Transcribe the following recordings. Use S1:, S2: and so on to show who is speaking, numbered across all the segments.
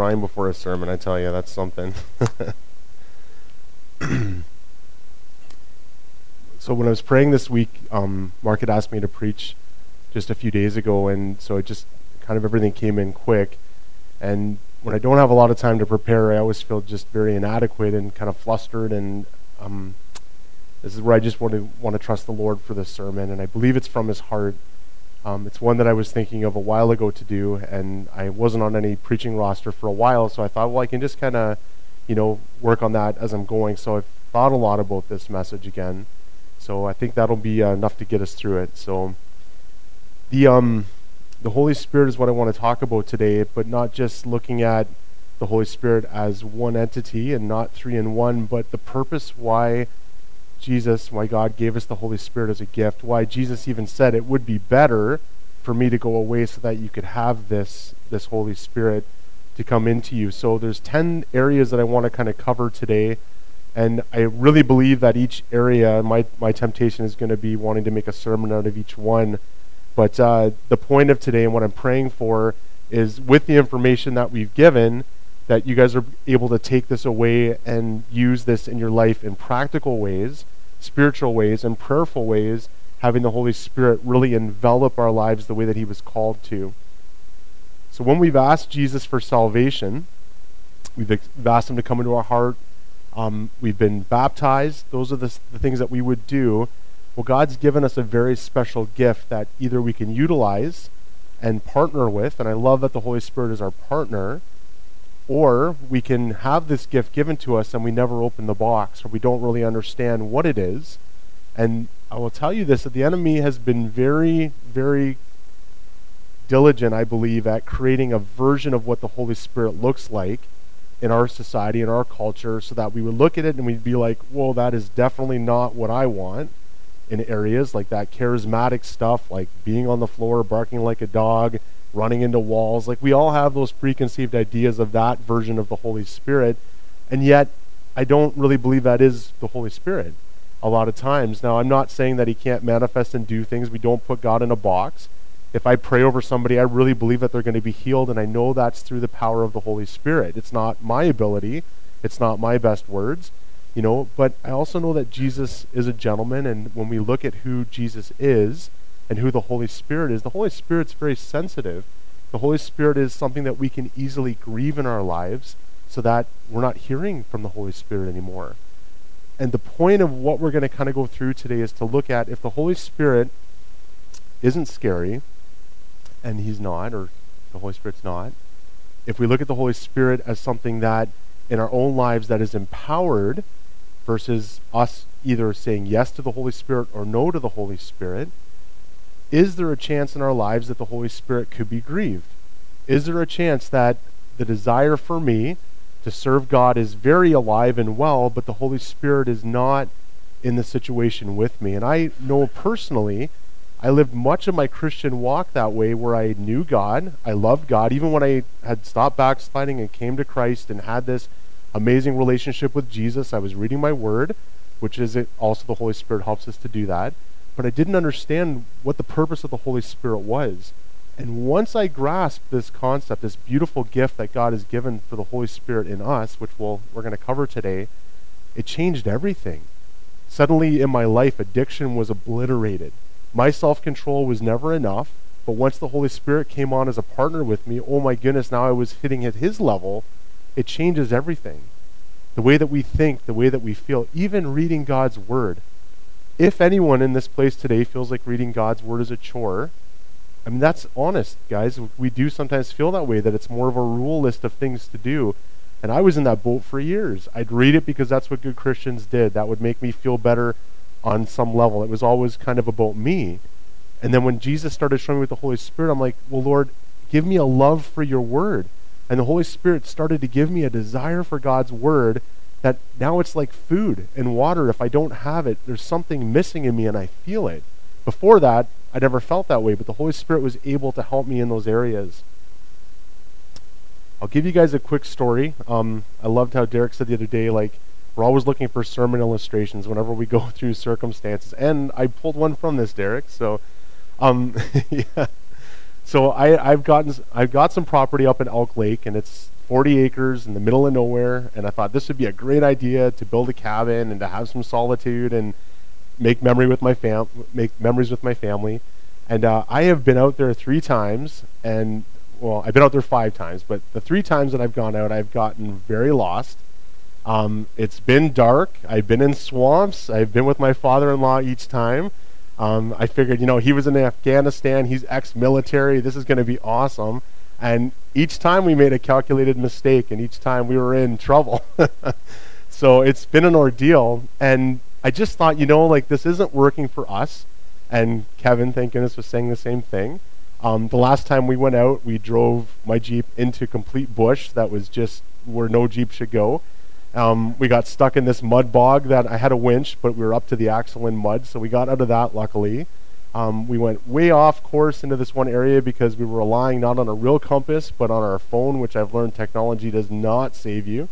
S1: crying before a sermon. I tell you, that's something. So when I was praying this week, Mark had asked me to preach just a few days ago, and so it just kind of everything came in quick. And when I don't have a lot of time to prepare, I always feel just very inadequate and kind of flustered. And this is where I just want to trust the Lord for this sermon, and I believe it's from His heart. It's one that I was thinking of a while ago to do, and I wasn't on any preaching roster for a while, so I thought, well, I can just kind of, work on that as I'm going. So I've thought a lot about this message again. So I think that'll be enough to get us through it. So the Holy Spirit is what I want to talk about today, but not just looking at the Holy Spirit as one entity and not three in one, but the purpose why God gave us the Holy Spirit as a gift, why Jesus even said it would be better for me to go away so that you could have this Holy Spirit to come into you. So there's 10 areas that I want to kind of cover today, and I really believe that each area, my temptation is going to be wanting to make a sermon out of each one. But the point of today and what I'm praying for is, with the information that we've given, that you guys are able to take this away and use this in your life in practical ways, spiritual ways, and prayerful ways, having the Holy Spirit really envelop our lives the way that He was called to. So when we've asked Jesus for salvation, we've asked Him to come into our heart, we've been baptized, those are the things that we would do. Well, God's given us a very special gift that either we can utilize and partner with, and I love that the Holy Spirit is our partner, or we can have this gift given to us and we never open the box, or we don't really understand what it is. And I will tell you this, that the enemy has been very, very diligent, I believe, at creating a version of what the Holy Spirit looks like in our society, in our culture, so that we would look at it and we'd be like, whoa, that is definitely not what I want, in areas like that charismatic stuff, like being on the floor, barking like a dog, running into walls. Like, we all have those preconceived ideas of that version of the Holy Spirit, and yet I don't really believe that is the Holy Spirit a lot of times. Now, I'm not saying that He can't manifest and do things. We don't put God in a box. If I pray over somebody, I really believe that they're going to be healed, and I know that's through the power of the Holy Spirit. It's not my ability. It's not my best words, but I also know that Jesus is a gentleman, and when we look at who Jesus is and who the Holy Spirit is, the Holy Spirit's very sensitive. The Holy Spirit is something that we can easily grieve in our lives so that we're not hearing from the Holy Spirit anymore. And the point of what we're going to kind of go through today is to look at, if the Holy Spirit isn't scary, and He's not, or the Holy Spirit's not, if we look at the Holy Spirit as something that in our own lives that is empowered versus us either saying yes to the Holy Spirit or no to the Holy Spirit, is there a chance in our lives that the Holy Spirit could be grieved? Is there a chance that the desire for me to serve God is very alive and well, but the Holy Spirit is not in the situation with me? And I know personally, I lived much of my Christian walk that way, where I knew God, I loved God, even when I had stopped backsliding and came to Christ and had this amazing relationship with Jesus. I was reading my Word, which is also the Holy Spirit helps us to do that, but I didn't understand what the purpose of the Holy Spirit was. And once I grasped this concept, this beautiful gift that God has given for the Holy Spirit in us, which we're going to cover today, it changed everything. Suddenly in my life, addiction was obliterated. My self-control was never enough, but once the Holy Spirit came on as a partner with me, oh my goodness, now I was hitting at His level. It changes everything. The way that we think, the way that we feel, even reading God's Word. If anyone in this place today feels like reading God's Word is a chore, I mean, that's honest, guys. We do sometimes feel that way, that it's more of a rule list of things to do. And I was in that boat for years. I'd read it because that's what good Christians did. That would make me feel better on some level. It was always kind of about me. And then when Jesus started showing me with the Holy Spirit, I'm like, well, Lord, give me a love for your Word. And the Holy Spirit started to give me a desire for God's Word, that now it's like food and water. If I don't have it, there's something missing in me and I feel it. Before that, I never felt that way, but the Holy Spirit was able to help me in those areas. I'll give you guys a quick story. I loved how Derek said the other day, like, we're always looking for sermon illustrations whenever we go through circumstances. And I pulled one from this, Derek. So, yeah. So I've got some property up in Elk Lake, and it's 40 acres in the middle of nowhere. And I thought this would be a great idea to build a cabin and to have some solitude and make memories with my family. And I have been out there 3 times, and well, I've been out there 5 times, but the 3 times that I've gone out, I've gotten very lost. It's been dark. I've been in swamps. I've been with my father-in-law each time. I figured, he was in Afghanistan. He's ex-military. This is going to be awesome. And each time we made a calculated mistake, and each time we were in trouble. So it's been an ordeal. And I just thought, this isn't working for us. And Kevin, thank goodness, was saying the same thing. The last time we went out, we drove my Jeep into complete bush that was just where no Jeep should go. We got stuck in this mud bog that I had a winch, but we were up to the axle in mud, so we got out of that, luckily. We went way off course into this one area because we were relying not on a real compass, but on our phone, which I've learned technology does not save you.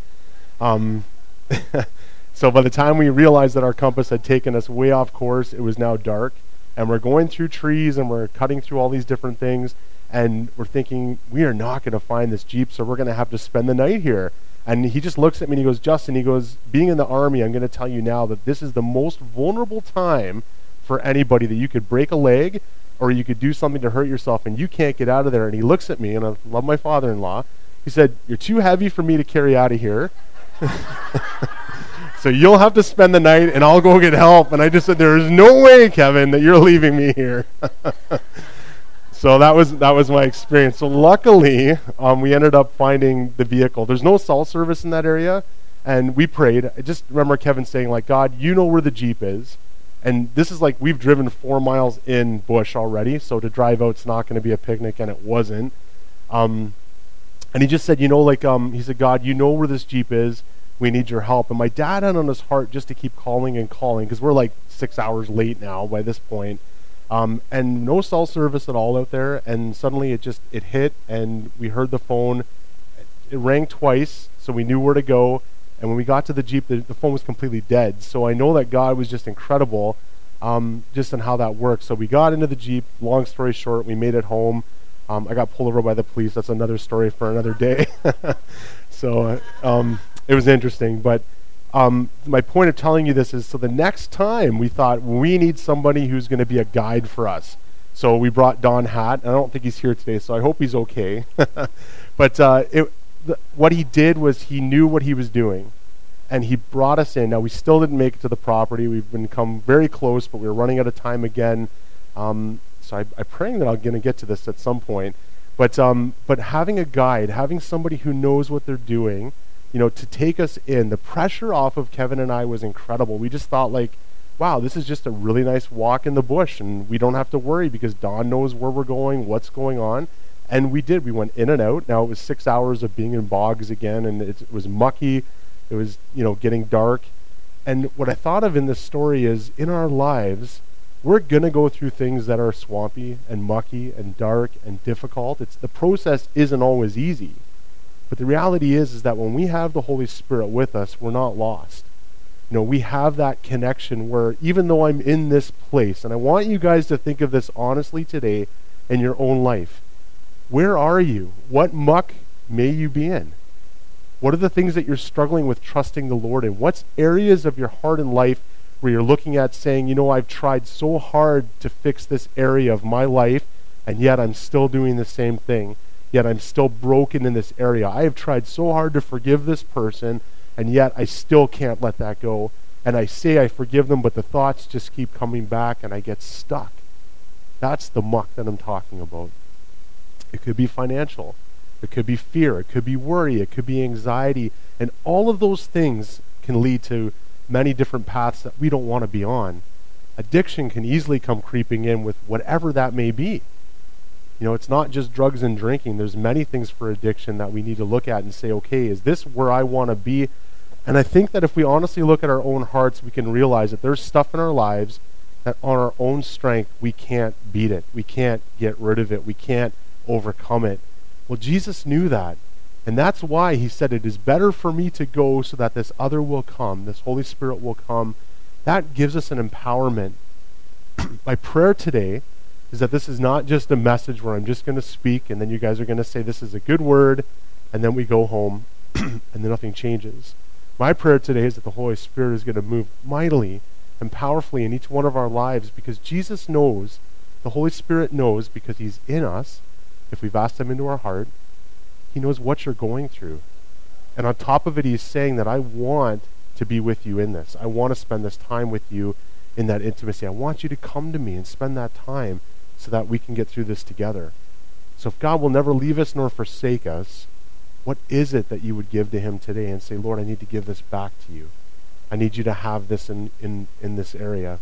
S1: So by the time we realized that our compass had taken us way off course, it was now dark, and we're going through trees, and we're cutting through all these different things, and we're thinking, we are not going to find this Jeep, so we're going to have to spend the night here. And he just looks at me and he goes, Justin, he goes, being in the Army, I'm going to tell you now that this is the most vulnerable time for anybody, that you could break a leg or you could do something to hurt yourself and you can't get out of there. And he looks at me, and I love my father-in-law. He said, you're too heavy for me to carry out of here. So you'll have to spend the night and I'll go get help. And I just said, there is no way, Kevin, that you're leaving me here. So that was my experience. So luckily, we ended up finding the vehicle. There's no cell service in that area, and we prayed. I just remember Kevin saying, God, you know where the Jeep is. And this is we've driven 4 miles in bush already, so to drive out's not going to be a picnic, and it wasn't. And he just said, he said, God, you know where this Jeep is. We need your help. And my dad had on his heart just to keep calling and calling, because we're 6 hours late now by this point. And no cell service at all out there, and suddenly it hit, and we heard the phone. It rang twice, so we knew where to go, and when we got to the Jeep, the phone was completely dead. So I know that God was just incredible, just in how that worked. So we got into the Jeep. Long story short, we made it home. I got pulled over by the police. That's another story for another day. So it was interesting, but my point of telling you this is, so the next time we thought we need somebody who's going to be a guide for us. So we brought Don Hatt, and I don't think he's here today, so I hope he's okay. But what he did was he knew what he was doing, and he brought us in. Now, we still didn't make it to the property. We've become very close, but we were running out of time again. So I'm praying that I'm going to get to this at some point. But having a guide, having somebody who knows what they're doing, to take us in, the pressure off of Kevin and I was incredible. We just thought wow, this is just a really nice walk in the bush, and we don't have to worry because Don knows where we're going, what's going on. And we did. We went in and out. Now it was 6 hours of being in bogs again, and it was mucky. It was, getting dark. And what I thought of in this story is, in our lives, we're going to go through things that are swampy and mucky and dark and difficult. The process isn't always easy. But the reality is that when we have the Holy Spirit with us, we're not lost. We have that connection where even though I'm in this place, and I want you guys to think of this honestly today in your own life. Where are you? What muck may you be in? What are the things that you're struggling with trusting the Lord in? What's areas of your heart and life where you're looking at saying, I've tried so hard to fix this area of my life, and yet I'm still doing the same thing. Yet I'm still broken in this area. I have tried so hard to forgive this person, and yet I still can't let that go. And I say I forgive them, but the thoughts just keep coming back, and I get stuck. That's the muck that I'm talking about. It could be financial. It could be fear. It could be worry. It could be anxiety. And all of those things can lead to many different paths that we don't want to be on. Addiction can easily come creeping in with whatever that may be. It's not just drugs and drinking. There's many things for addiction that we need to look at and say, okay, is this where I want to be? And I think that if we honestly look at our own hearts, we can realize that there's stuff in our lives that on our own strength, we can't beat it. We can't get rid of it. We can't overcome it. Well, Jesus knew that. And that's why he said, it is better for me to go so that this other will come, this Holy Spirit will come. That gives us an empowerment. My prayer today is that this is not just a message where I'm just going to speak and then you guys are going to say this is a good word and then we go home and then nothing changes. My prayer today is that the Holy Spirit is going to move mightily and powerfully in each one of our lives, because Jesus knows, the Holy Spirit knows, because he's in us, if we've asked him into our heart, he knows what you're going through. And on top of it, he's saying that I want to be with you in this. I want to spend this time with you in that intimacy. I want you to come to me and spend that time so that we can get through this together. So if God will never leave us nor forsake us, what is it that you would give to him today and say, Lord, I need to give this back to you. I need you to have this in this area.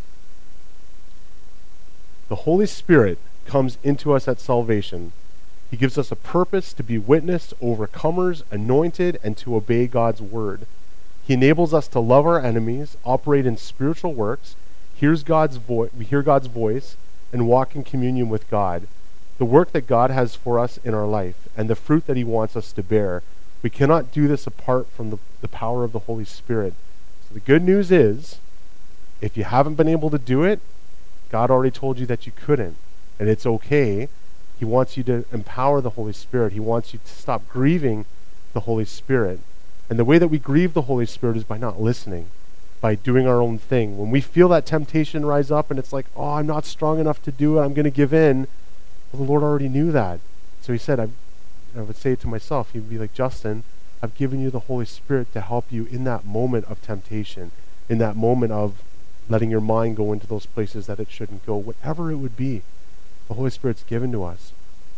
S1: The Holy Spirit comes into us at salvation. He gives us a purpose to be witnessed, overcomers, anointed, and to obey God's word. He enables us to love our enemies, operate in spiritual works, we hear God's voice, and walk in communion with God. The work that God has for us in our life, and the fruit that he wants us to bear. We cannot do this apart from the power of the Holy Spirit. So the good news is, if you haven't been able to do it, God already told you that you couldn't, and it's okay. He wants you to empower the Holy Spirit. He wants you to stop grieving the Holy Spirit. And the way that we grieve the Holy Spirit is by not listening, by doing our own thing. When we feel that temptation rise up and it's like, oh, I'm not strong enough to do it, I'm going to give in. Well, the Lord already knew that. So he said, I would say it to myself, he'd be like, Justin, I've given you the Holy Spirit to help you in that moment of temptation, in that moment of letting your mind go into those places that it shouldn't go, whatever it would be. The Holy Spirit's given to us.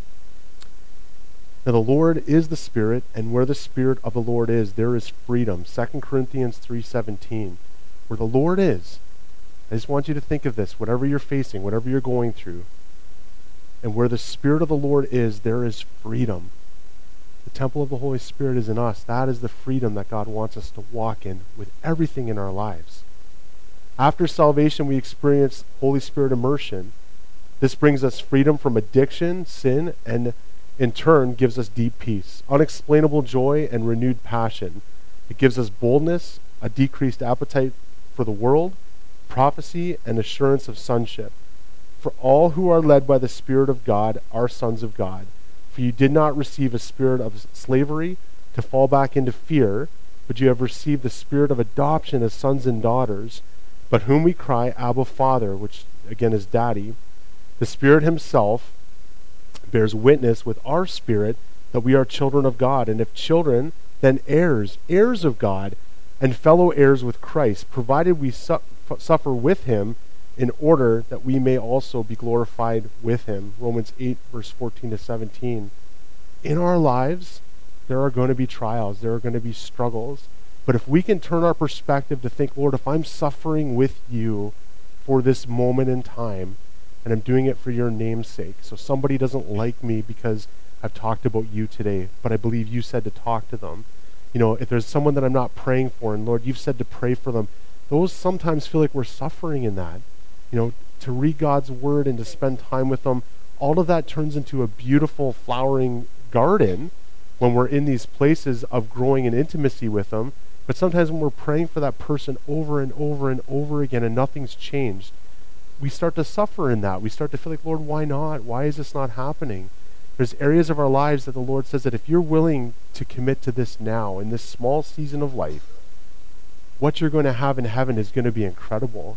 S1: Now the Lord is the Spirit, and where the Spirit of the Lord is, there is freedom. 2 Corinthians 3:17. Where the Lord is, I just want you to think of this, whatever you're facing, whatever you're going through, and where the Spirit of the Lord is, there is freedom. The temple of the Holy Spirit is in us. That is the freedom that God wants us to walk in with everything in our lives. After salvation, we experience Holy Spirit immersion. This brings us freedom from addiction, sin, and in turn gives us deep peace, unexplainable joy, and renewed passion. It gives us boldness, a decreased appetite for the world, prophecy, and assurance of sonship. For all who are led by the Spirit of God are sons of God. For you did not receive a spirit of slavery to fall back into fear, but you have received the spirit of adoption as sons and daughters, but whom we cry, Abba, Father, which again is Daddy. The Spirit himself bears witness with our spirit that we are children of God, and if children, then heirs, heirs of God, and fellow heirs with Christ, provided we suffer with him, in order that we may also be glorified with him. Romans 8, verse 14 to 17. In our lives, there are going to be trials, there are going to be struggles, but if we can turn our perspective to think, Lord, if I'm suffering with you for this moment in time, and I'm doing it for your name's sake, so somebody doesn't like me because I've talked about you today, but I believe you said to talk to them. You know, if there's someone that I'm not praying for, and Lord, you've said to pray for them, those sometimes feel like we're suffering in that. You know, to read God's word and to spend time with them, all of that turns into a beautiful flowering garden when we're in these places of growing in intimacy with them. But sometimes when we're praying for that person over and over and over again and nothing's changed, we start to suffer in that. We start to feel like, Lord, why not? Why is this not happening? There's areas of our lives that the Lord says that if you're willing to commit to this now, in this small season of life, what you're going to have in heaven is going to be incredible.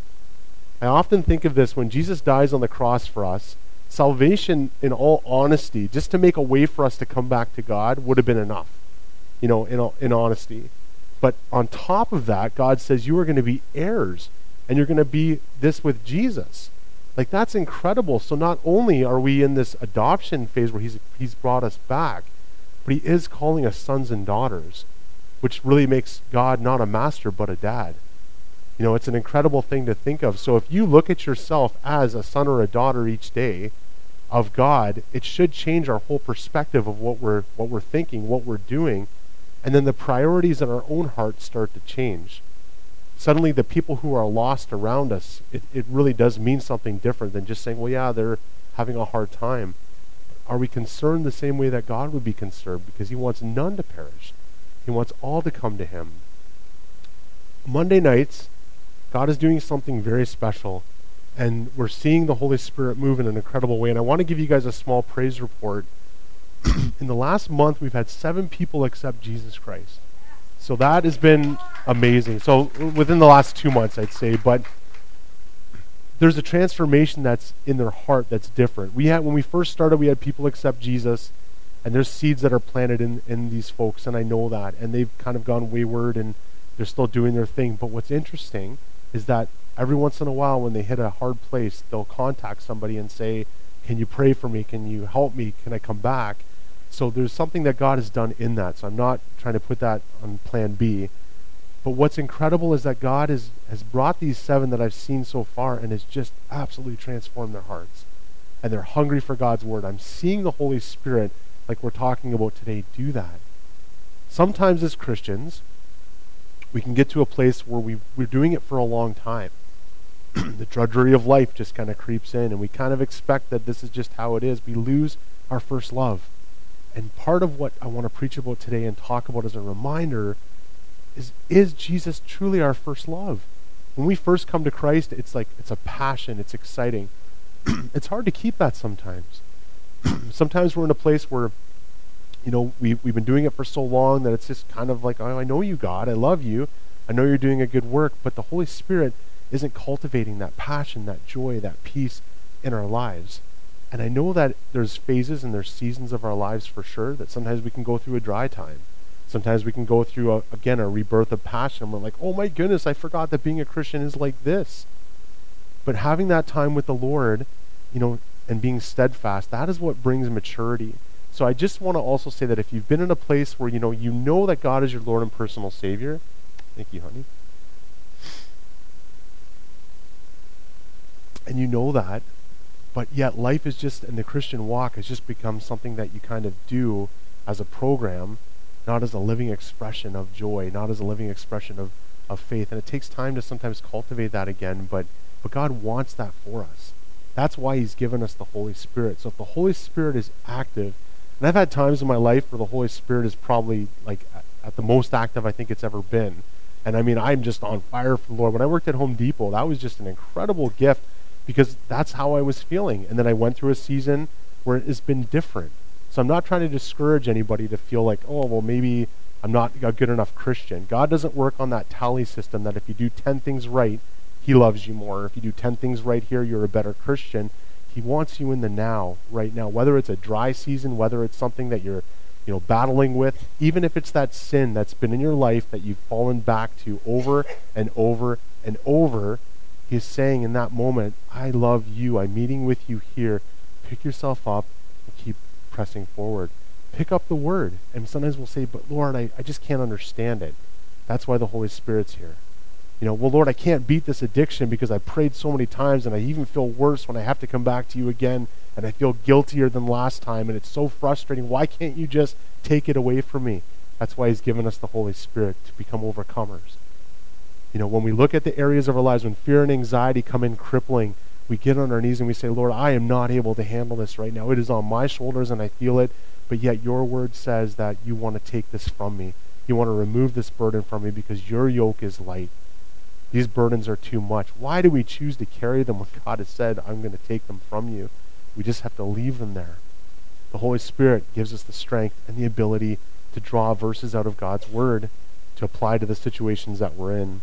S1: I often think of this when Jesus dies on the cross for us. Salvation, in all honesty, just to make a way for us to come back to God would have been enough, you know, in honesty. But on top of that, God says you are going to be heirs, and you're going to be this with Jesus. Like, that's incredible. So not only are we in this adoption phase where he's brought us back, but he is calling us sons and daughters, which really makes God not a master but a dad. You know, it's an incredible thing to think of. So if you look at yourself as a son or a daughter each day of God, it should change our whole perspective of what we're thinking, what we're doing, and then the priorities in our own hearts start to change. Suddenly the people who are lost around us, it really does mean something different than just saying, well, yeah, they're having a hard time. Are we concerned the same way that God would be concerned? Because he wants none to perish. He wants all to come to him. Monday nights, God is doing something very special. And we're seeing the Holy Spirit move in an incredible way. And I want to give you guys a small praise report. In the last month, we've had 7 people accept Jesus Christ. So that has been amazing. So within the last 2 months, I'd say. But there's a transformation that's in their heart that's different. When we first started, we had people accept Jesus, and there's seeds that are planted in these folks, and I know that. And they've kind of gone wayward, and they're still doing their thing. But what's interesting is that every once in a while, when they hit a hard place, they'll contact somebody and say, can you pray for me? Can you help me? Can I come back? So there's something that God has done in that. So I'm not trying to put that on plan B. But what's incredible is that God has brought these 7 that I've seen so far and has just absolutely transformed their hearts. And they're hungry for God's word. I'm seeing the Holy Spirit, like we're talking about today, do that. Sometimes as Christians, we can get to a place where we're doing it for a long time. The drudgery of life just kind of creeps in, and we kind of expect that this is just how it is. We lose our first love. And part of what I want to preach about today and talk about as a reminder is Jesus truly our first love? When we first come to Christ, it's a passion, it's exciting. It's hard to keep that sometimes. Sometimes we're in a place where, we've been doing it for so long that it's just kind of like, oh, I know you, God, I love you, I know you're doing a good work, but the Holy Spirit isn't cultivating that passion, that joy, that peace in our lives. And I know that there's phases and there's seasons of our lives for sure, that sometimes we can go through a dry time. Sometimes we can go through, a rebirth of passion. We're like, oh my goodness, I forgot that being a Christian is like this. But having that time with the Lord, and being steadfast, that is what brings maturity. So I just want to also say that if you've been in a place where you know that God is your Lord and personal Savior, thank you, honey. And you know that, but yet life is just, and the Christian walk has just become something that you kind of do as a program, not as a living expression of joy, not as a living expression of faith. And it takes time to sometimes cultivate that again, but God wants that for us. That's why he's given us the Holy Spirit. So if the Holy Spirit is active, and I've had times in my life where the Holy Spirit is probably like at the most active I think it's ever been. And I mean, I'm just on fire for the Lord. When I worked at Home Depot, that was just an incredible gift because that's how I was feeling. And then I went through a season where it has been different. So I'm not trying to discourage anybody to feel like, oh, well, maybe I'm not a good enough Christian. God doesn't work on that tally system that if you do 10 things right, He loves you more. If you do 10 things right here, you're a better Christian. He wants you in the now, right now, whether it's a dry season, whether it's something that you're battling with, even if it's that sin that's been in your life that you've fallen back to over and over and over. He's saying in that moment, I love you. I'm meeting with you here. Pick yourself up and keep pressing forward. Pick up the word. And sometimes we'll say, but Lord, I just can't understand it. That's why the Holy Spirit's here. Well, Lord, I can't beat this addiction because I prayed so many times and I even feel worse when I have to come back to you again and I feel guiltier than last time and it's so frustrating. Why can't you just take it away from me? That's why He's given us the Holy Spirit to become overcomers. When we look at the areas of our lives, when fear and anxiety come in crippling, we get on our knees and we say, Lord, I am not able to handle this right now. It is on my shoulders and I feel it, but yet your word says that you want to take this from me. You want to remove this burden from me because your yoke is light. These burdens are too much. Why do we choose to carry them when God has said, I'm going to take them from you? We just have to leave them there. The Holy Spirit gives us the strength and the ability to draw verses out of God's word to apply to the situations that we're in.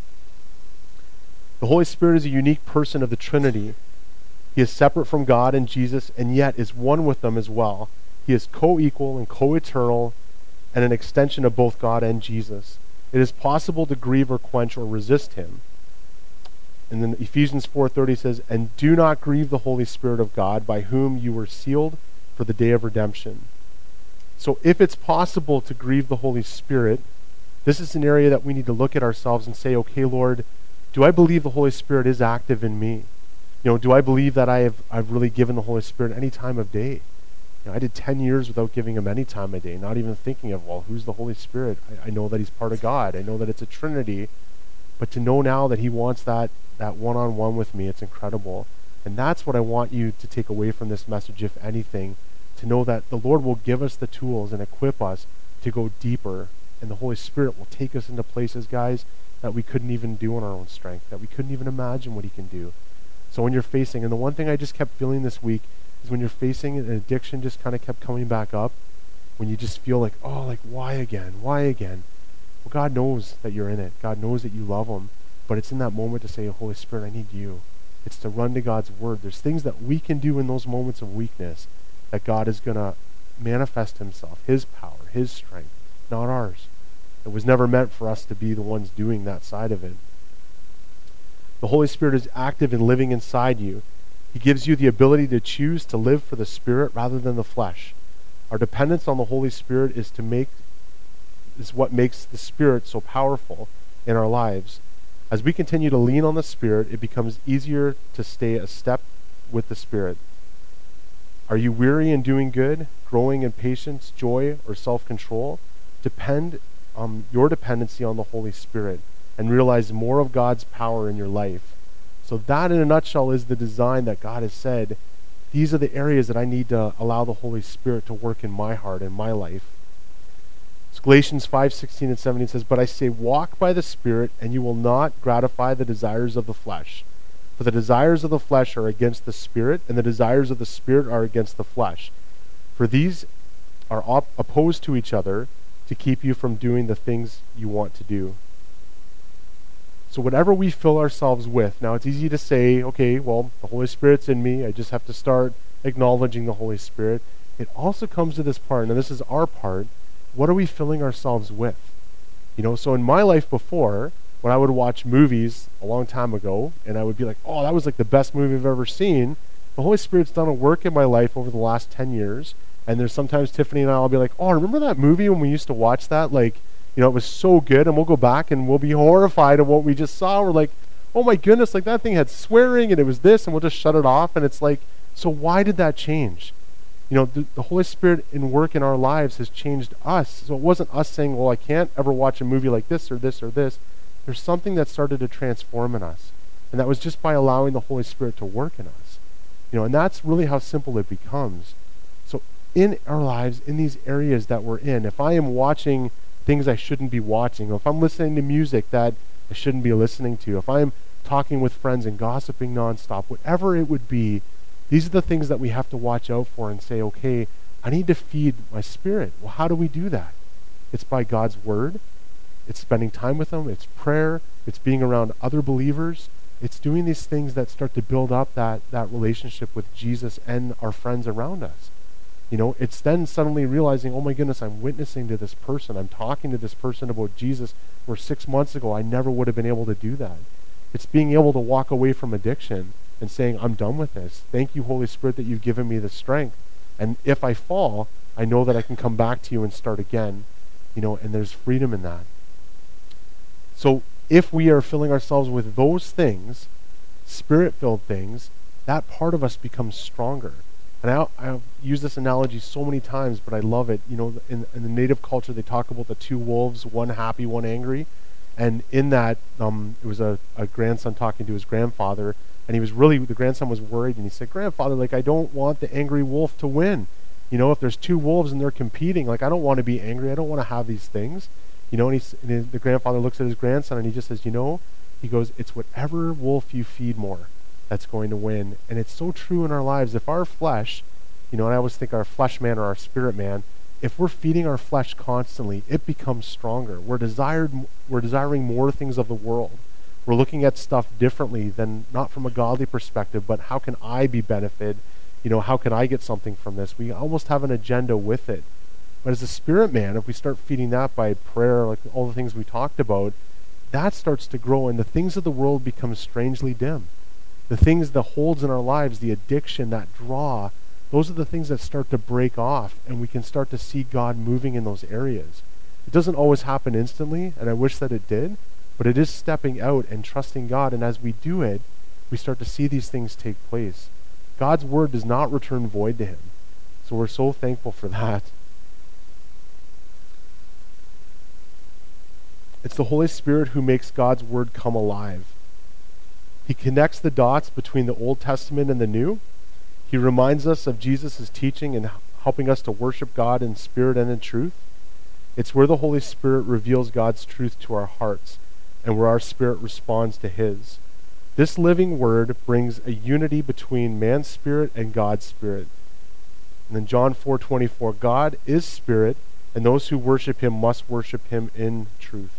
S1: The Holy Spirit is a unique person of the Trinity. He is separate from God and Jesus, and yet is one with them as well. He is co-equal and co-eternal, and an extension of both God and Jesus. It is possible to grieve or quench or resist Him. And then Ephesians 4:30 says, and do not grieve the Holy Spirit of God, by whom you were sealed for the day of redemption. So if it's possible to grieve the Holy Spirit, this is an area that we need to look at ourselves and say, okay, Lord, do I believe the Holy Spirit is active in me? Do I believe that I've really given the Holy Spirit any time of day? I did 10 years without giving Him any time of day, not even thinking of, well, who's the Holy Spirit? I know that He's part of God. I know that it's a Trinity. But to know now that He wants that one-on-one with me, it's incredible. And that's what I want you to take away from this message, if anything, to know that the Lord will give us the tools and equip us to go deeper. And the Holy Spirit will take us into places, guys, that we couldn't even do in our own strength, that we couldn't even imagine what He can do. So when you're facing, and the one thing I just kept feeling this week is when you're facing an addiction just kind of kept coming back up, when you just feel like, oh, like, why again? Why again? Well, God knows that you're in it. God knows that you love him. But it's in that moment to say, Holy Spirit, I need you. It's to run to God's word. There's things that we can do in those moments of weakness that God is going to manifest himself, his power, his strength, not ours. It was never meant for us to be the ones doing that side of it. The Holy Spirit is active and living inside you. He gives you the ability to choose to live for the Spirit rather than the flesh. Our dependence on the Holy Spirit is what makes the Spirit so powerful in our lives. As we continue to lean on the Spirit, it becomes easier to stay a step with the Spirit. Are you weary in doing good, growing in patience, joy, or self-control? Depend on your dependency on the Holy Spirit and realize more of God's power in your life. So that, in a nutshell, is the design that God has said, these are the areas that I need to allow the Holy Spirit to work in my heart, in my life. Galatians 5:16 and 17 says, "But I say, walk by the Spirit, and you will not gratify the desires of the flesh. For the desires of the flesh are against the Spirit, and the desires of the Spirit are against the flesh. For these are opposed to each other to keep you from doing the things you want to do." So whatever we fill ourselves with, now it's easy to say, okay, well, the Holy Spirit's in me. I just have to start acknowledging the Holy Spirit. It also comes to this part, and this is our part. What are we filling ourselves with? So in my life before, when I would watch movies a long time ago, and I would be like, oh, that was like the best movie I've ever seen, the Holy Spirit's done a work in my life over the last 10 years, and there's sometimes Tiffany and I'll be like, oh, remember that movie when we used to watch that? Like, it was so good, and we'll go back and we'll be horrified at what we just saw. We're like, oh my goodness, like that thing had swearing, and it was this, and we'll just shut it off, and it's like, so why did that change? The Holy Spirit in work in our lives has changed us. So it wasn't us saying, well, I can't ever watch a movie like this or this or this. There's something that started to transform in us. And that was just by allowing the Holy Spirit to work in us. And that's really how simple it becomes. So in our lives, in these areas that we're in, if I am watching things I shouldn't be watching, if I'm listening to music that I shouldn't be listening to, if I'm talking with friends and gossiping nonstop, whatever it would be, these are the things that we have to watch out for and say, okay, I need to feed my spirit. Well, how do we do that? It's by God's word. It's spending time with him. It's prayer. It's being around other believers. It's doing these things that start to build up that relationship with Jesus and our friends around us. It's then suddenly realizing, oh my goodness, I'm witnessing to this person. I'm talking to this person about Jesus, where 6 months ago I never would have been able to do that. It's being able to walk away from addiction and saying, I'm done with this. Thank you, Holy Spirit, that you've given me the strength. And if I fall, I know that I can come back to you and start again. And there's freedom in that. So if we are filling ourselves with those things, Spirit-filled things, that part of us becomes stronger. And I've used this analogy so many times, but I love it. In the native culture, they talk about the two wolves, one happy, one angry. And in that, it was a grandson talking to his grandfather, and the grandson was worried, and he said, Grandfather, like, I don't want the angry wolf to win. If there's two wolves and they're competing, like, I don't want to be angry. I don't want to have these things. And the grandfather looks at his grandson, and he just says, he goes, it's whatever wolf you feed more that's going to win. And it's so true in our lives. If our flesh, and I always think our flesh man or our spirit man, if we're feeding our flesh constantly, it becomes stronger. We're desiring more things of the world. We're looking at stuff differently than, not from a godly perspective, but how can I be benefited? How can I get something from this? We almost have an agenda with it. But as a spirit man, if we start feeding that by prayer, like all the things we talked about, that starts to grow, and the things of the world become strangely dim. The things, the holds in our lives, the addiction, that draw, those are the things that start to break off, and we can start to see God moving in those areas. It doesn't always happen instantly, and I wish that it did, but it is stepping out and trusting God, and as we do it, we start to see these things take place. God's word does not return void to him, so we're so thankful for that. It's the Holy Spirit who makes God's word come alive. He connects the dots between the Old Testament and the New. He reminds us of Jesus' teaching and helping us to worship God in spirit and in truth. It's where the Holy Spirit reveals God's truth to our hearts and where our spirit responds to his. This living word brings a unity between man's spirit and God's spirit. And then John 4:24, God is spirit, and those who worship him must worship him in truth.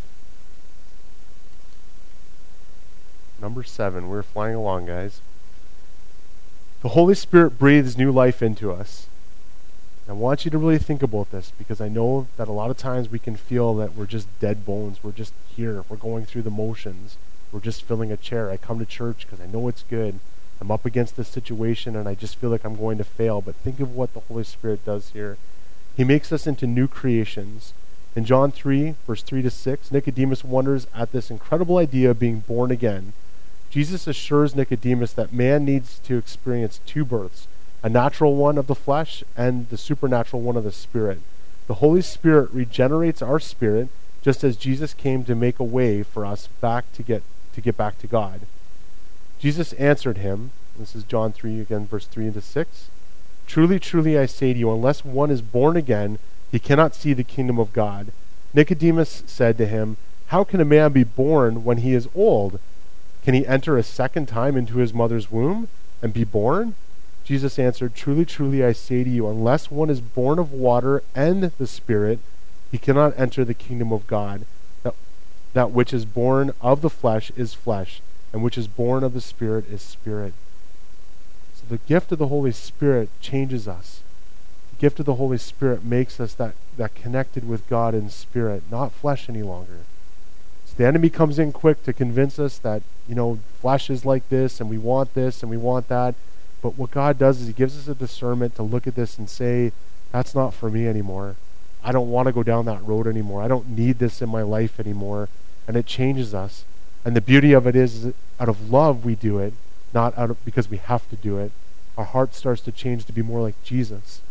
S1: Number 7, we're flying along, guys. The Holy Spirit breathes new life into us. I want you to really think about this, because I know that a lot of times we can feel that we're just dead bones. We're just here. We're going through the motions. We're just filling a chair. I come to church because I know it's good. I'm up against this situation and I just feel like I'm going to fail. But think of what the Holy Spirit does here. He makes us into new creations. In John 3, verse 3-6, Nicodemus wonders at this incredible idea of being born again. Jesus assures Nicodemus that man needs to experience two births, a natural one of the flesh and the supernatural one of the spirit. The Holy Spirit regenerates our spirit, just as Jesus came to make a way for us to get back to God. Jesus answered him, this is John 3 again, verse 3-6, Truly, truly, I say to you, unless one is born again, he cannot see the kingdom of God. Nicodemus said to him, How can a man be born when he is old? Can he enter a second time into his mother's womb and be born? Jesus answered, Truly, truly, I say to you, unless one is born of water and the Spirit, he cannot enter the kingdom of God. That which is born of the flesh is flesh, and which is born of the Spirit is spirit. So the gift of the Holy Spirit changes us. The gift of the Holy Spirit makes us that connected with God in spirit, not flesh any longer. So the enemy comes in quick to convince us that, flesh is like this, and we want this, and we want that. But what God does is he gives us a discernment to look at this and say, that's not for me anymore. I don't want to go down that road anymore. I don't need this in my life anymore. And it changes us. And the beauty of it is out of love we do it, not because we have to do it. Our heart starts to change to be more like Jesus.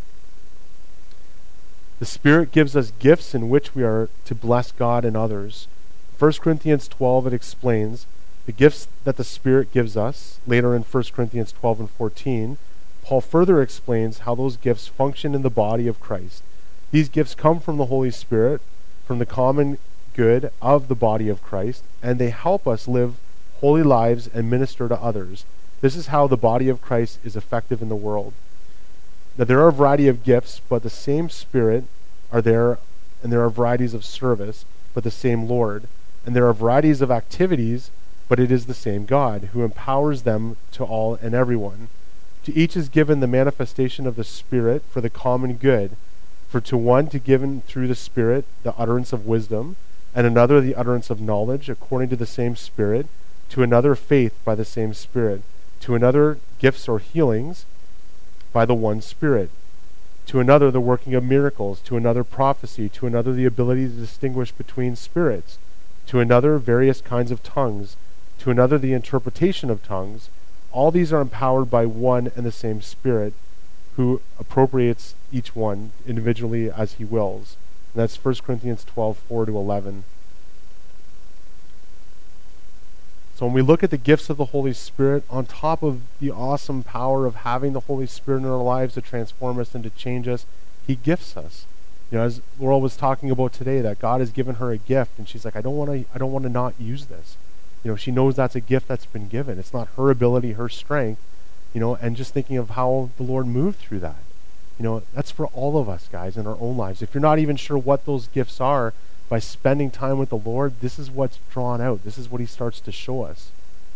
S1: The Spirit gives us gifts in which we are to bless God and others. 1 Corinthians 12, it explains the gifts that the Spirit gives us. Later in 1 Corinthians 12 and 14, Paul further explains how those gifts function in the body of Christ. These gifts come from the Holy Spirit, from the common good of the body of Christ, and they help us live holy lives and minister to others. This is how the body of Christ is effective in the world. Now, there are a variety of gifts, but the same Spirit are there, and there are varieties of service, but the same Lord. And there are varieties of activities, but it is the same God who empowers them to all and everyone. To each is given the manifestation of the Spirit for the common good. For to one to given through the Spirit the utterance of wisdom, and another the utterance of knowledge according to the same Spirit, to another faith by the same Spirit, to another gifts or healings by the one Spirit, to another the working of miracles, to another prophecy, to another the ability to distinguish between spirits, to another various kinds of tongues, to another the interpretation of tongues. All these are empowered by one and the same Spirit, who appropriates each one individually as he wills. And that's 1 Corinthians 12, 4-11. So when we look at the gifts of the Holy Spirit, on top of the awesome power of having the Holy Spirit in our lives to transform us and to change us, he gifts us. As Laurel was talking about today, that God has given her a gift, and she's like, I don't want to not use this. She knows that's a gift that's been given. It's not her ability, her strength, and just thinking of how the Lord moved through that. That's for all of us, guys, in our own lives. If you're not even sure what those gifts are, by spending time with the Lord, this is what's drawn out. This is what he starts to show us.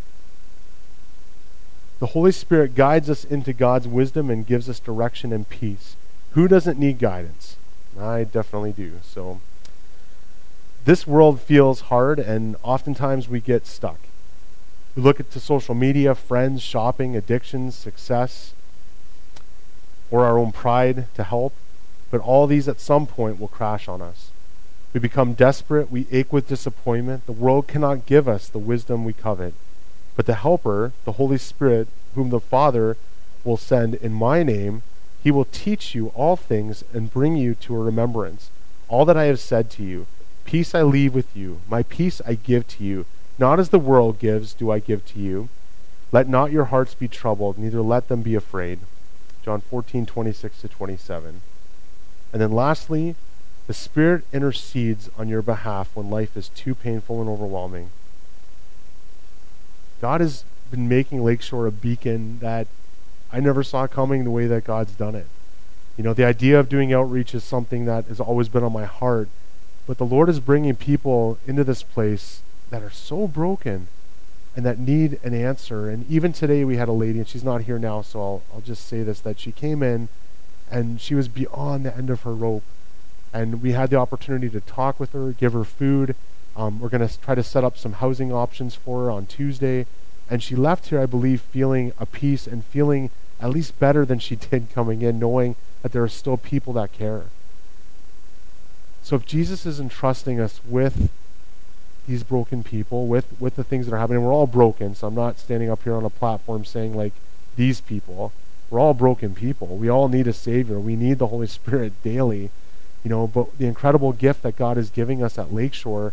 S1: The Holy Spirit guides us into God's wisdom and gives us direction and peace. Who doesn't need guidance? I definitely do. So this world feels hard, and oftentimes we get stuck. We look at social media, friends, shopping, addictions, success, or our own pride to help, but all these at some point will crash on us. We become desperate, we ache with disappointment. The world cannot give us the wisdom we covet, but the Helper, the Holy Spirit, whom the Father will send in my name, he will teach you all things and bring you to a remembrance all that I have said to you. Peace I leave with you, my peace I give to you. Not as the world gives do I give to you. Let not your hearts be troubled, neither let them be afraid. John 14:26-27. And then lastly, the Spirit intercedes on your behalf when life is too painful and overwhelming. God has been making Lakeshore a beacon that I never saw coming the way that God's done it. You know, the idea of doing outreach is something that has always been on my heart, but the Lord is bringing people into this place that are so broken and that need an answer. And even today we had a lady, and she's not here now, so I'll just say this, that she came in and she was beyond the end of her rope. And we had the opportunity to talk with her, give her food. We're going to try to set up some housing options for her on Tuesday. And she left here, I believe, feeling a peace and feeling at least better than she did coming in, knowing that there are still people that care. So if Jesus is entrusting us with these broken people, with the things that are happening, we're all broken, so I'm not standing up here on a platform saying, like, these people. We're all broken people. We all need a Savior. We need the Holy Spirit daily, you know, but the incredible gift that God is giving us at Lakeshore,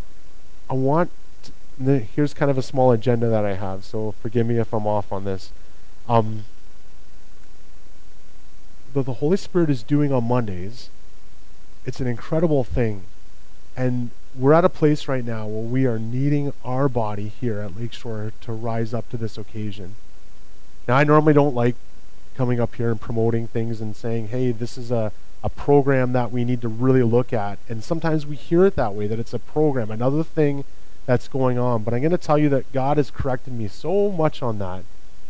S1: here's kind of a small agenda that I have, so forgive me if I'm off on this. The Holy Spirit is doing on Mondays, it's an incredible thing. And we're at a place right now where we are needing our body here at Lakeshore to rise up to this occasion. Now, I normally don't like coming up here and promoting things and saying, hey, this is a program that we need to really look at. And sometimes we hear it that way, that it's a program, another thing that's going on. But I'm going to tell you that God has corrected me so much on that.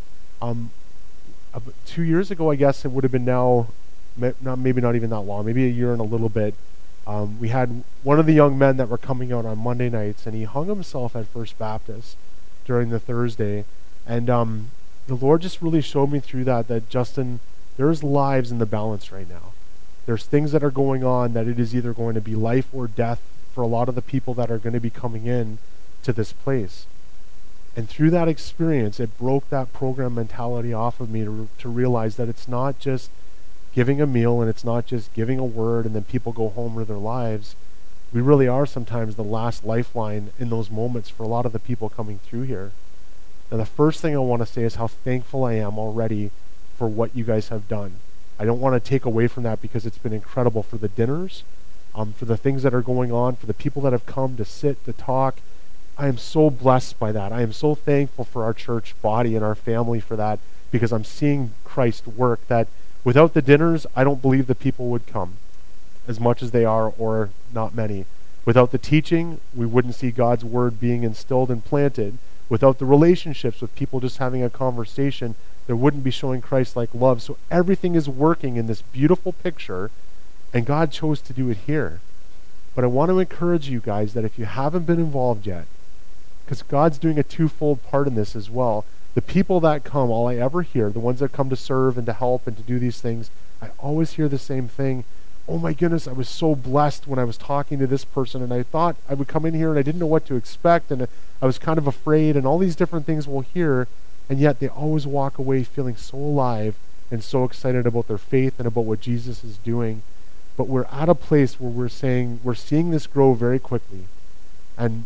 S1: 2 years ago, I guess it would have been now, maybe not even that long, maybe a year and a little bit. We had one of the young men that were coming out on Monday nights, and he hung himself at First Baptist during the Thursday. And the Lord just really showed me through that Justin, there's lives in the balance right now. There's things that are going on that it is either going to be life or death for a lot of the people that are going to be coming in to this place. And through that experience, it broke that program mentality off of me to realize that it's not just giving a meal and it's not just giving a word and then people go home with their lives. We really are sometimes the last lifeline in those moments for a lot of the people coming through here. And the first thing I want to say is how thankful I am already for what you guys have done. I don't want to take away from that because it's been incredible for the dinners, for the things that are going on, for the people that have come to sit, to talk. I am so blessed by that. I am so thankful for our church body and our family for that, because I'm seeing Christ work, that without the dinners, I don't believe the people would come as much as they are, or not many. Without the teaching, we wouldn't see God's word being instilled and planted. Without the relationships with people just having a conversation, there wouldn't be showing Christ-like love. So everything is working in this beautiful picture, and God chose to do it here. But I want to encourage you guys that if you haven't been involved yet, because God's doing a twofold part in this as well. The people that come, all I ever hear, the ones that come to serve and to help and to do these things, I always hear the same thing. Oh my goodness, I was so blessed when I was talking to this person, and I thought I would come in here and I didn't know what to expect, and I was kind of afraid, and all these different things we'll hear, and yet they always walk away feeling so alive and so excited about their faith and about what Jesus is doing. But we're at a place where we're seeing this grow very quickly. And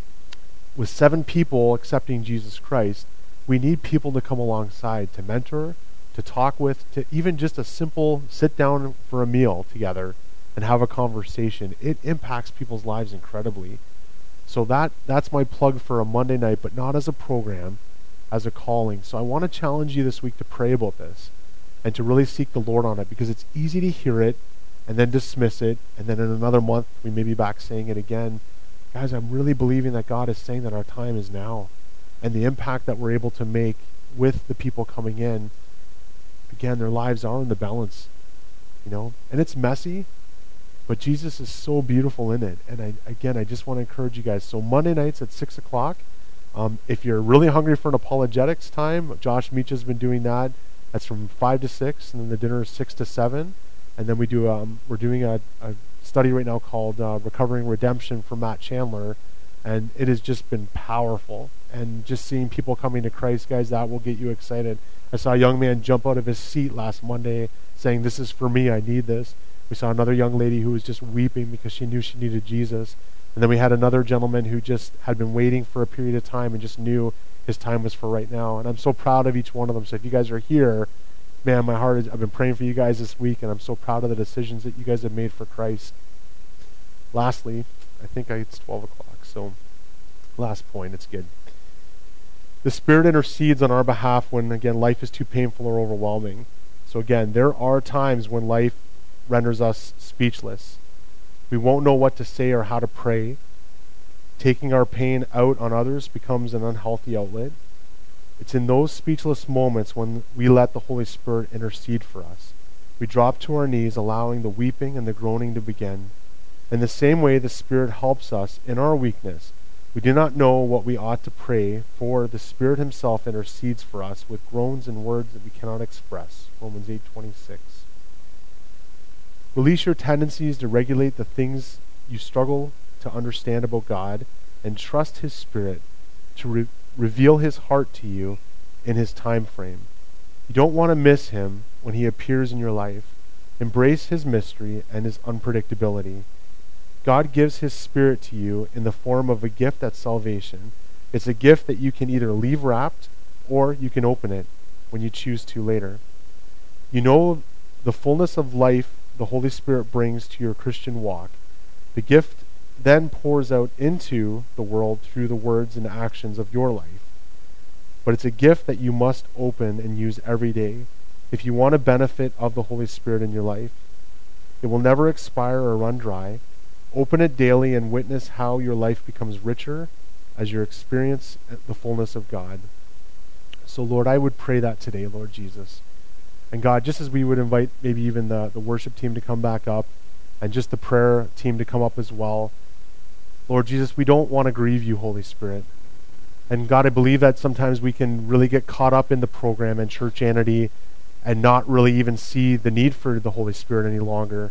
S1: with 7 people accepting Jesus Christ, we need people to come alongside, to mentor, to talk with, to even just a simple sit down for a meal together and have a conversation. It impacts people's lives incredibly. So that's my plug for a Monday night, but not as a program, as a calling. So I want to challenge you this week to pray about this and to really seek the Lord on it, because it's easy to hear it and then dismiss it, and then in another month we may be back saying it again. Guys, I'm really believing that God is saying that our time is now, and the impact that we're able to make with the people coming in, again, their lives are in the balance, you know, and it's messy, but Jesus is so beautiful in it. And I just want to encourage you guys. So Monday nights at 6 o'clock, if you're really hungry for an apologetics time, Josh Meach has been doing that. That's from 5 to 6, and then the dinner is 6 to 7. And then we're doing a study right now called Recovering Redemption for Matt Chandler, and it has just been powerful. And just seeing people coming to Christ, guys, that will get you excited. I saw a young man jump out of his seat last Monday saying, "This is for me, I need this." We saw another young lady who was just weeping because she knew she needed Jesus. And then we had another gentleman who just had been waiting for a period of time and just knew his time was for right now. And I'm so proud of each one of them. So if you guys are here, man, my heart is, I've been praying for you guys this week, and I'm so proud of the decisions that you guys have made for Christ. Lastly, I think it's 12 o'clock, so last point, it's good. The Spirit intercedes on our behalf when, again, life is too painful or overwhelming. So again, there are times when life renders us speechless. We won't know what to say or how to pray. Taking our pain out on others becomes an unhealthy outlet. It's in those speechless moments when we let the Holy Spirit intercede for us. We drop to our knees, allowing the weeping and the groaning to begin. In the same way, the Spirit helps us in our weakness. We do not know what we ought to pray, for the Spirit himself intercedes for us with groans and words that we cannot express. Romans 8:26. Release your tendencies to regulate the things you struggle to understand about God, and trust his Spirit to reveal his heart to you in his time frame. You don't want to miss him when he appears in your life. Embrace his mystery and his unpredictability. God gives his Spirit to you in the form of a gift at salvation. It's a gift that you can either leave wrapped or you can open it when you choose to later. You know the fullness of life the Holy Spirit brings to your Christian walk. The gift then pours out into the world through the words and actions of your life. But it's a gift that you must open and use every day if you want to benefit of the Holy Spirit in your life. It will never expire or run dry. Open it daily and witness how your life becomes richer as you experience the fullness of God. So Lord, I would pray that today, Lord Jesus. And God, just as we would invite maybe even the worship team to come back up and just the prayer team to come up as well, Lord Jesus, we don't want to grieve you, Holy Spirit. And God, I believe that sometimes we can really get caught up in the program and churchianity and not really even see the need for the Holy Spirit any longer.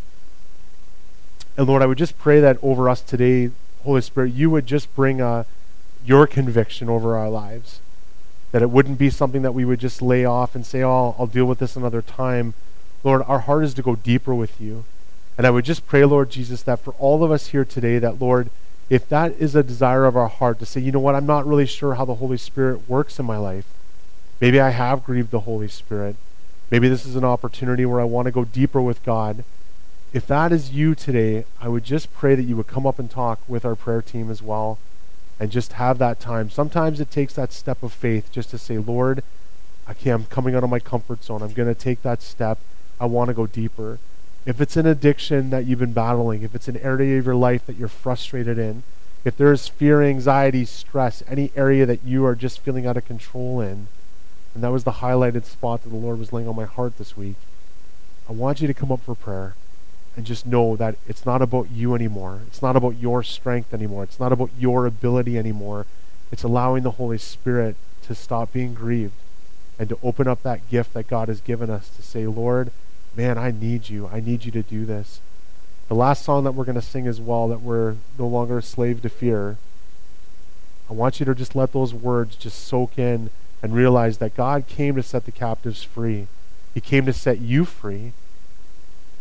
S1: And Lord, I would just pray that over us today, Holy Spirit, you would just bring your conviction over our lives. That it wouldn't be something that we would just lay off and say, oh, I'll deal with this another time. Lord, our heart is to go deeper with you. And I would just pray, Lord Jesus, that for all of us here today, that, Lord, if that is a desire of our heart to say, you know what, I'm not really sure how the Holy Spirit works in my life. Maybe I have grieved the Holy Spirit. Maybe this is an opportunity where I want to go deeper with God. If that is you today, I would just pray that you would come up and talk with our prayer team as well and just have that time. Sometimes it takes that step of faith just to say, Lord, okay, I'm coming out of my comfort zone. I'm going to take that step. I want to go deeper. If it's an addiction that you've been battling, if it's an area of your life that you're frustrated in, if there's fear, anxiety, stress, any area that you are just feeling out of control in, and that was the highlighted spot that the Lord was laying on my heart this week, I want you to come up for prayer and just know that it's not about you anymore. It's not about your strength anymore. It's not about your ability anymore. It's allowing the Holy Spirit to stop being grieved and to open up that gift that God has given us to say, Lord, man, I need you. I need you to do this. The last song that we're going to sing as well, that we're no longer a slave to fear, I want you to just let those words just soak in and realize that God came to set the captives free. He came to set you free.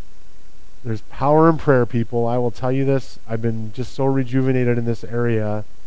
S1: There's power in prayer, people. I will tell you this. I've been just so rejuvenated in this area